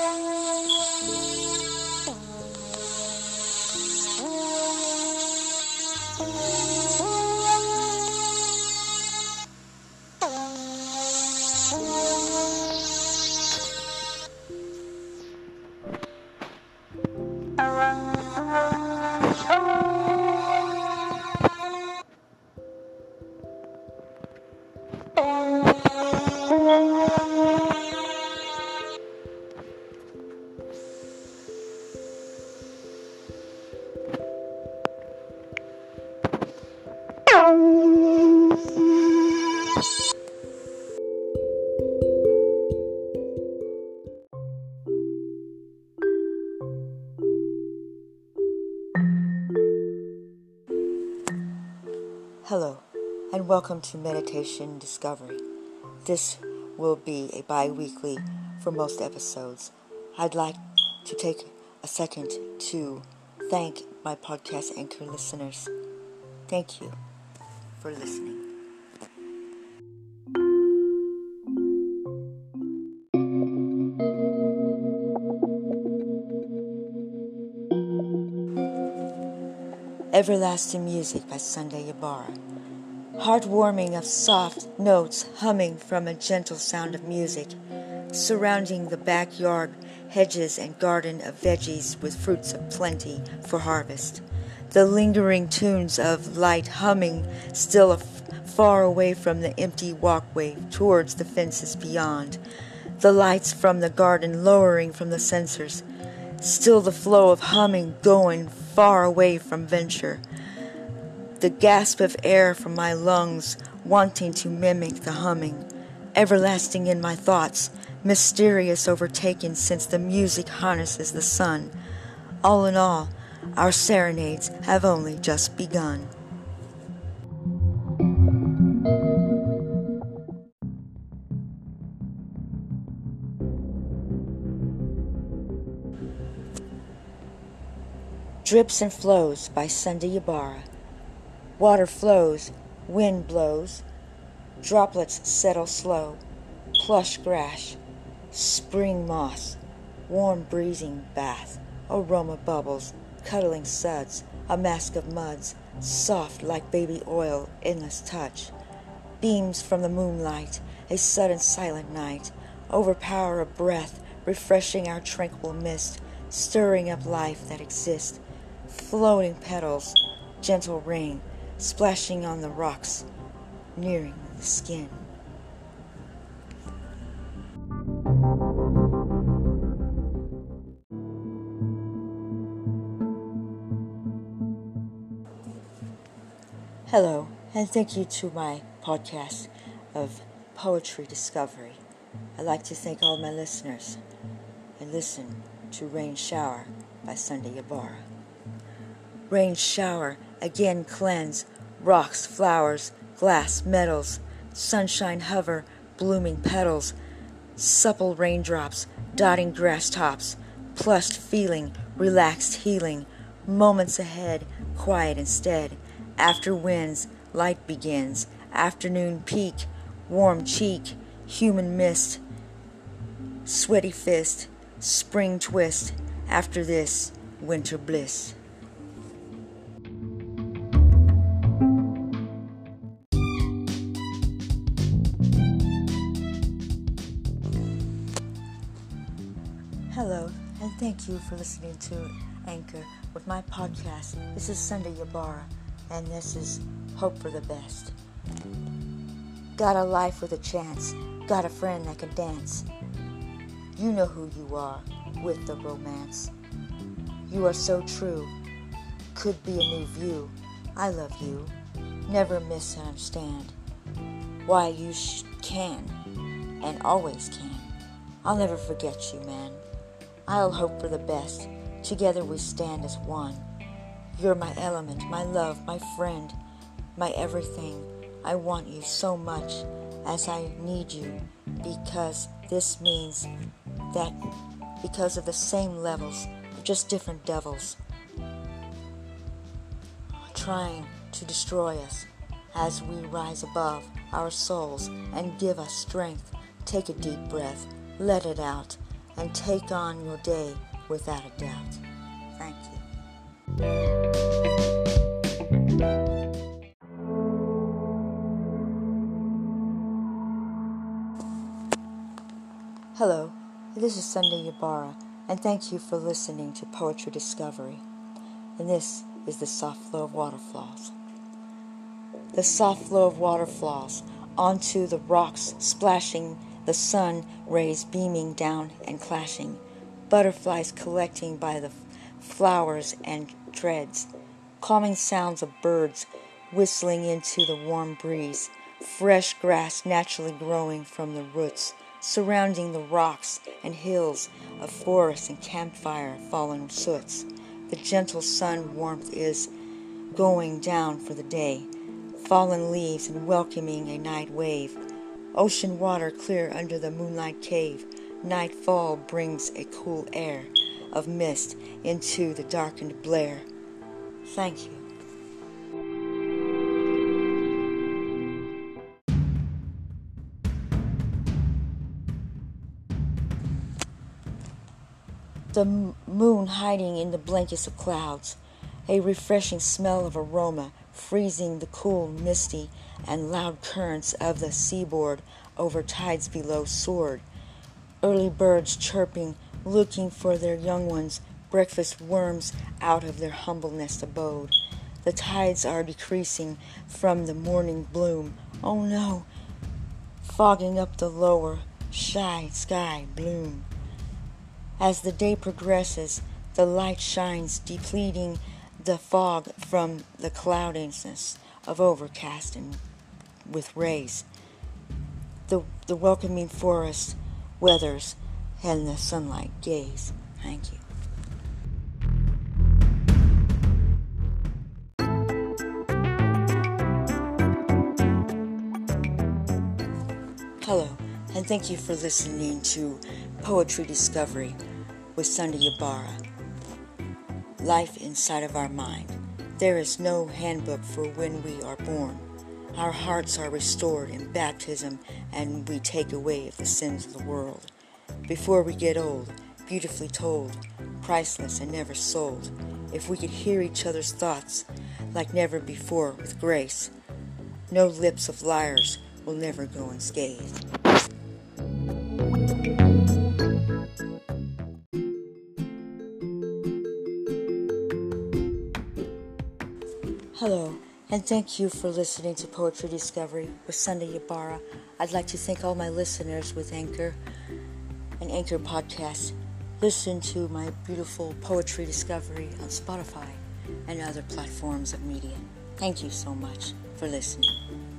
Hello, and welcome to Meditation Discovery. This will be a bi-weekly for most episodes. I'd like to take a second to thank my podcast anchor listeners. Thank you for listening. Everlasting Music by Sunday Ibarra. Heartwarming of soft notes humming from a gentle sound of music, surrounding the backyard hedges and garden of veggies with fruits of plenty for harvest. The lingering tunes of light humming still far away from the empty walkway towards the fences beyond. The lights from the garden lowering from the sensors. Still the flow of humming going far away from venture. The gasp of air from my lungs wanting to mimic the humming. Everlasting in my thoughts, mysterious overtaken since the music harnesses the sun. All in all, our serenades have only just begun. Drips and Flows by Sunday Ibarra. Water flows, wind blows, droplets settle slow, plush grass, spring moss, warm breezing bath, aroma bubbles, cuddling suds, a mask of muds, soft like baby oil, endless touch. Beams from the moonlight, a sudden silent night, overpower a breath, refreshing our tranquil mist, stirring up life that exists. Floating petals, gentle rain, splashing on the rocks, nearing the skin. Hello, and thank you to my podcast of Poetry Discovery. I'd like to thank all my listeners and listen to Rain Shower by Sunday Ibarra. Rain shower, again cleanse, rocks, flowers, glass, metals, sunshine hover, blooming petals, supple raindrops, dotting grass tops, plushed feeling, relaxed healing, moments ahead, quiet instead, after winds, light begins, afternoon peak, warm cheek, human mist, sweaty fist, spring twist, after this, winter bliss. Hello, and thank you for listening to Anchor with my podcast. This is Sunday Ibarra, and this is Hope for the Best. Got a life with a chance, got a friend that can dance. You know who you are with the romance. You are so true, could be a new view. I love you, never misunderstand. Why you can, and always can. I'll never forget you, man. I'll hope for the best. Together we stand as one. You're my element, my love, my friend, my everything. I want you so much as I need you, because this means that because of the same levels, just different devils trying to destroy us as we rise above our souls and give us strength. Take a deep breath, let it out. and take on your day without a doubt. Thank you. Hello, this is Sunday Ybarra, and thank you for listening to Poetry Discovery. And this is the soft flow of waterfalls. The soft flow of waterfalls onto the rocks, splashing, the sun rays beaming down and clashing, butterflies collecting by the flowers and treads, calming sounds of birds whistling into the warm breeze, fresh grass naturally growing from the roots, surrounding the rocks and hills of forest and campfire fallen soots. The gentle sun warmth is going down for the day, fallen leaves and welcoming a night wave, ocean water clear under the moonlight cave. Nightfall brings a cool air of mist into the darkened blare. Thank you. The moon hiding in the blankets of clouds, a refreshing smell of aroma, freezing the cool, misty, and loud currents of the seaboard over tides below soared. Early birds chirping, looking for their young ones, breakfast worms out of their humble nest abode. The tides are decreasing from the morning bloom. Oh no, fogging up the lower, shy sky bloom. As the day progresses, the light shines, depleting the fog from the cloudiness of overcast and with rays. The welcoming forest weathers and the sunlight gaze. Thank you. Hello, and thank you for listening to Poetry Discovery with Sunday Ybarra. Life inside of our mind. There is no handbook for when we are born. Our hearts are restored in baptism, and we take away the sins of the world. Before we get old, beautifully told, priceless and never sold. If we could hear each other's thoughts like never before with grace, no lips of liars will never go unscathed. Hello, and thank you for listening to Poetry Discovery with Sunday Ybarra. I'd like to thank all my listeners with Anchor and Anchor Podcast. Listen to my beautiful Poetry Discovery on Spotify and other platforms of media. Thank you so much for listening.